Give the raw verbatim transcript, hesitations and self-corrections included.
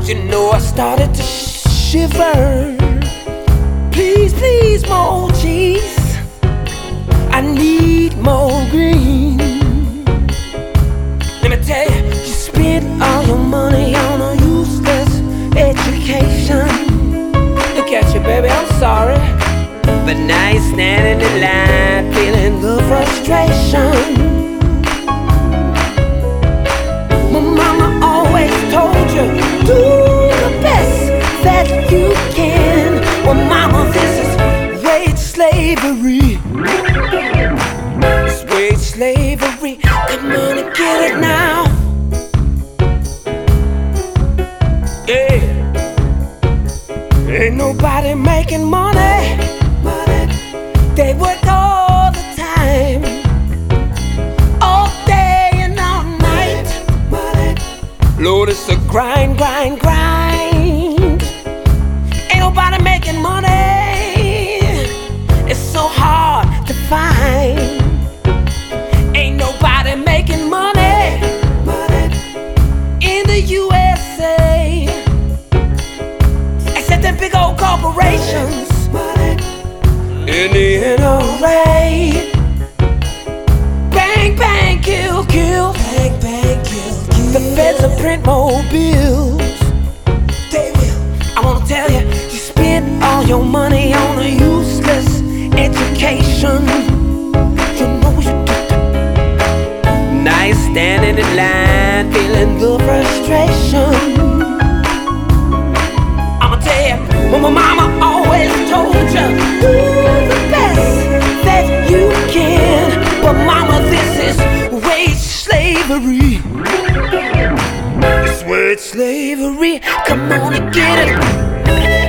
You know I started to shiver. Please, please, more cheese. I need more green. Let me tell you, you spent all your money on a useless education. Look at you, baby, I'm sorry, but now you're standing in line, feeling the frustration. My mama always told you, do the best that you can. Well, mama, this is wage slavery. It's wage slavery. Come on and get it now. Yeah. Ain't nobody making money. They work all the time, all day and all night. Lord, it's a grind, grind, grind. Ain't nobody making money. It's so hard to find. Ain't nobody making money in the U S A, except them big old corporations in the N R A. Bang, bang, kill, kill. Bang, bang, kill, kill. The feds will print more bills. They will. I wanna tell you, you spent all your money on a useless education. You know you did. Now you're standing in line, feeling the frustration. I'ma tell you, well, my mama always told you, do the best that you can. But mama, this is wage slavery. It's wage slavery. Come on and get it.